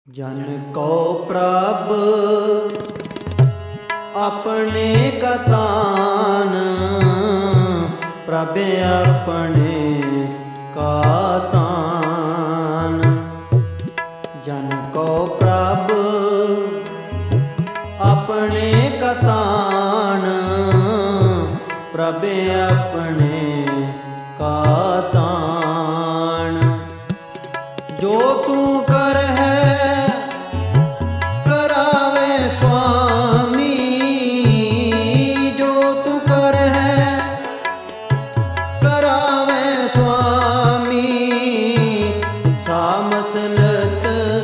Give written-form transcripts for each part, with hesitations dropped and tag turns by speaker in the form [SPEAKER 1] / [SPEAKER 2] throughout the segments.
[SPEAKER 1] जन को प्रभ अपने कतान, प्रभ अपने कातान। जन को प्रभ अपने कतान, प्रभ अपने कातान। जो तू कर है करावे स्वामी, जो तू कर है करावे स्वामी। सामसलत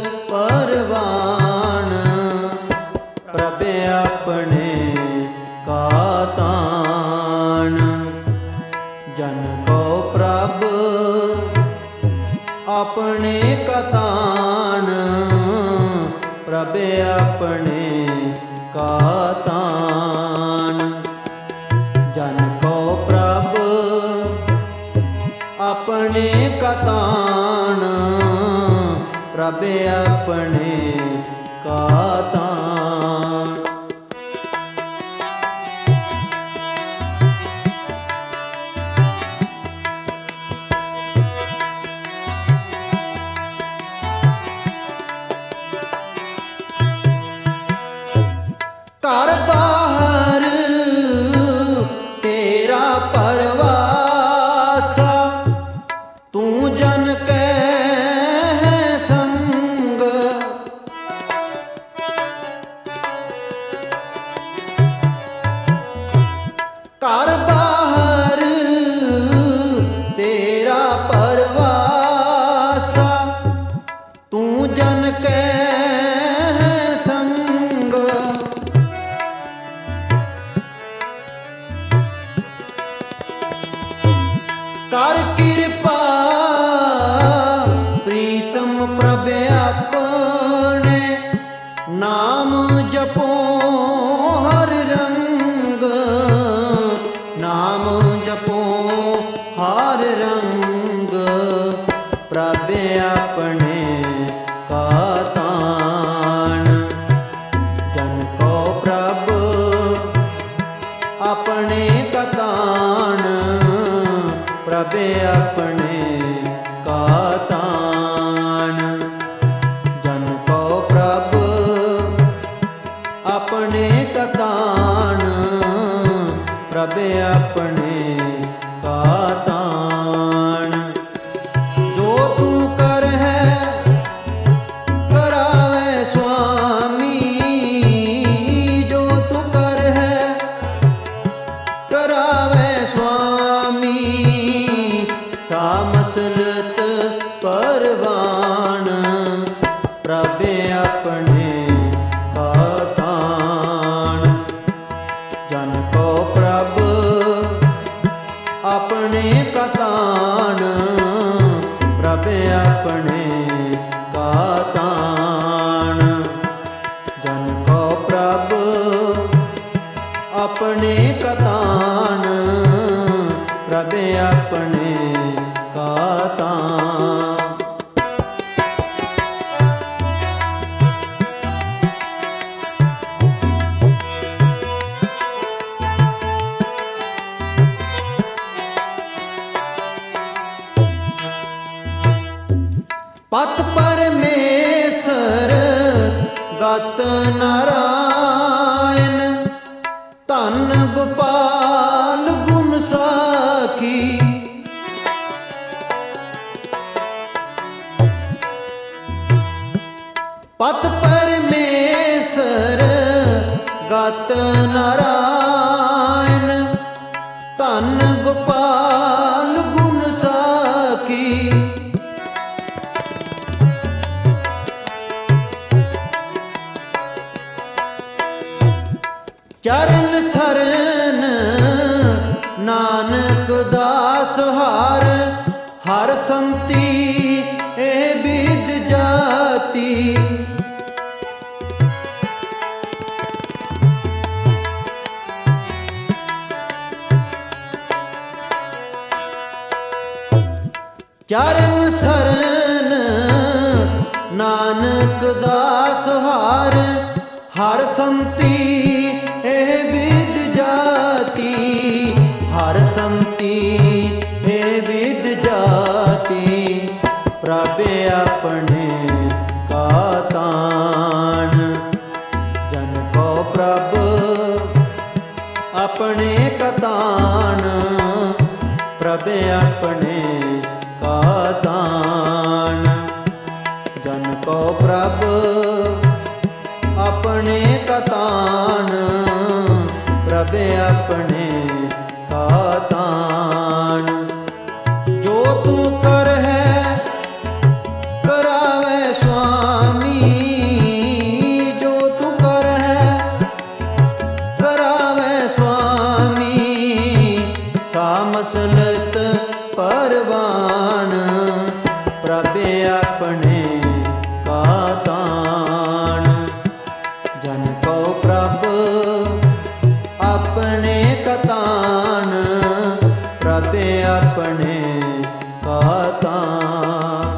[SPEAKER 1] परवान, प्रभ अपने कातान। जन को प्रभ अपने कतान, प्रभ अपने कातान। जन को प्रभ अपने कतान, प्रभ अपने कातान। घर बाहर तेरा परवासा, तू जन कै है संग। घर बाहर तेरा परवासा, तू जन कै कर कृपा प्रीतम प्रभ अपने, नाम जपो हर रंग। नाम जपो हर रंग, प्रभ अपने कातान। जन को प्रभ अपने कतान, प्रभ अपने कातान। जन को प्रभ अपने कतान, प्रभ अपने कातान। जो तू कर है करावे स्वामी, जो तू कर है करावे स्वामी। सामसलत परवान, प्रभ अपने कातान। जन को प्रभ अपने कतान, प्रभ अपने कातान। जन को प्रभ अपने कतान, प्रभ अपने कातान। पत परमेश्वर गत नारायण, धन गोपाल गुण साखी। पत परमेश्वर गत नारायण, धन गोपाल गुण साखी। चरण शरण नानक दास हार, हर संति ए विद जाति। चरण शरण नानक ਨਾਨਕ ਦਾਸ ਹਾਰ ਹਰ ਸੰਤੀ ਇਹ ਵਿਦ ਜਾਤੀ, ਹਰ ਸੰਤੀ ਇਹ ਵਿਦ ਜਾਤੀ। ਪ੍ਰਭ ਆਪਣੇ ਕਾ ਤਾਣ, ਜਨ ਕੋ ਪ੍ਰਭ ਆਪਣੇ ਕਤਾਨ। ਪ੍ਰਭ ਆਪਣੇ ਕਾ ਤਾਣ, ਜਨ ਕੋ ਪ੍ਰਭ ਆਪਣੇ ਕਤਾਨ। ਪ੍ਰਭ ਆਪਣੇ ਕਾ ਤਾਣ। ਜੋ ਤੂੰ ਕਰਹਿ ਕਰਾਵੇ ਸੁਆਮੀ, ਜੋ ਤੂੰ ਕਰਹਿ ਕਰਾਵੇ ਸੁਆਮੀ। ਸਾ ਮਸਲਤ ਪਰਵਾਨ, ਪ੍ਰਭ ਆਪਣੇ ਕਾ ਤਾਣ। ਜਨ ਕੋ ਪ੍ਰਭ ਆਪਣੇ ਕਤਾਨ। ਪ੍ਰਭ ਆਪਣੇ ਕਾ ਤਾਣ।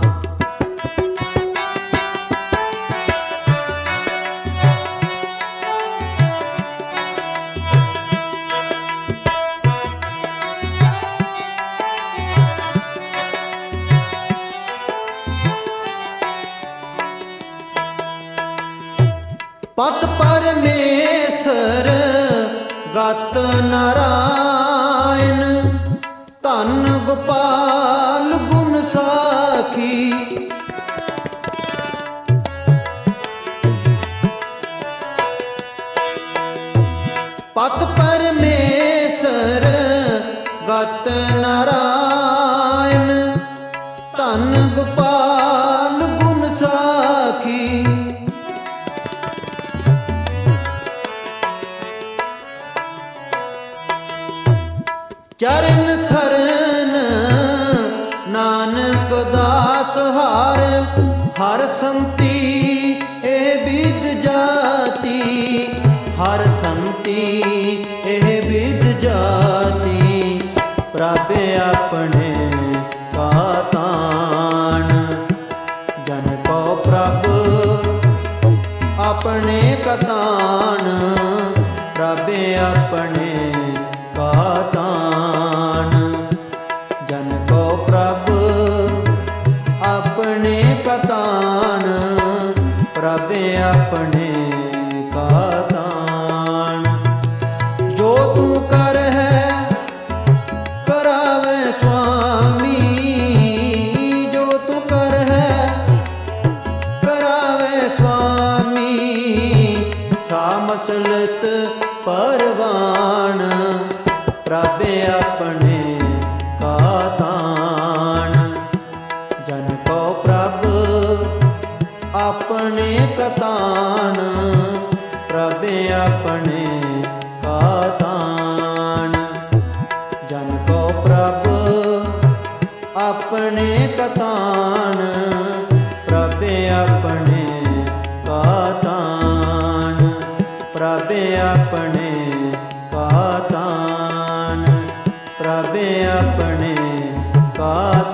[SPEAKER 1] ਪਤ ਪਰਮੇਸ਼ਰ ਗਤ ਨਾਰਾਇਣ, ਧੰਨ ਗੋਪਾਲ ਗੁਣ ਸਾਖੀ। ਪਤ ਪਰਮੇਸ਼ਰ ਗਤ ਨਾਰਾਇਣ, ਧੰਨ ਗੋਪਾਲ ਗੁਣ ਸਾਖੀ। ਚਰਨ ਸਰਨ ਨਾਨਕ ਦਾਸ ਹਾਰ ਹਰ ਸੰਤੀ ਇਹ ਵਿਦ ਜਾਤੀ, ਹਰ ਸੰਤੀ ਇਹ ਵਿਦ ਜਾਤੀ। ਪ੍ਰਭ ਆਪਣੇ ਕਾ ਤਾਣ, ਜਨ ਕੋ ਪ੍ਰਭ ਆਪਣੇ ਕਤਾਨ। ਪ੍ਰਭ ਆਪਣੇ ਕਾ ਤਾਣ, ਜਨ ਕੋ ਪ੍ਰਭ ਆਪਣੇ ਕਤਾਨ। ਪ੍ਰਭ ਆਪਣੇ ਕਾ ਤਾਣ। ਜੋ ਤੂੰ ਕਰਹਿ ਕਰਾਵੇ ਸੁਆਮੀ, ਜੋ ਤੂੰ ਕਰਹਿ ਕਰਾਵੇ ਸੁਆਮੀ। ਸਾ ਮਸਲਤ ਪਰਵਾਨ, ਪ੍ਰਭ ਆਪਣੇ ਕਾ ਤਾਣ। ਜਨ ਕੋ ਪ੍ਰਭ ਆਪਣੇ ਕਤਾਨ। ਪ੍ਰਭ ਆਪਣੇ ਕਾ ਤਾਣ, ਜਨ ਕੋ ਪ੍ਰਭ ਆਪਣੇ ਕਤਾਨ। ਪ੍ਰਭ ਆਪਣੇ ਕਾ ਤਾਣ। ਪ੍ਰਭ ਆਪਣੇ ਕਾ ਤਾਣ। ਪ੍ਰਭ ਆਪਣੇ ਕਾ